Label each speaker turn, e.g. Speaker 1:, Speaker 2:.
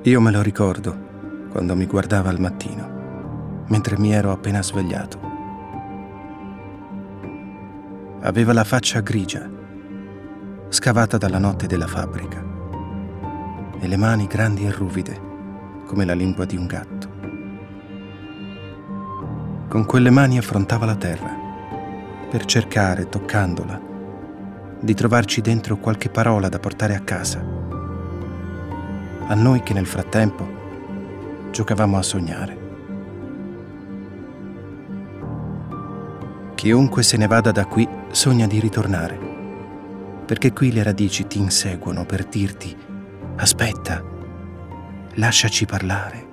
Speaker 1: Io me lo ricordo quando mi guardava al mattino, mentre mi ero appena svegliato. Aveva la faccia grigia, scavata dalla notte della fabbrica, e le mani grandi e ruvide, come la lingua di un gatto. Con quelle mani affrontava la terra, per cercare, toccandola, di trovarci dentro qualche parola da portare a casa. A noi che nel frattempo giocavamo a sognare. Chiunque se ne vada da qui sogna di ritornare, perché qui le radici ti inseguono per dirti: aspetta, lasciaci parlare.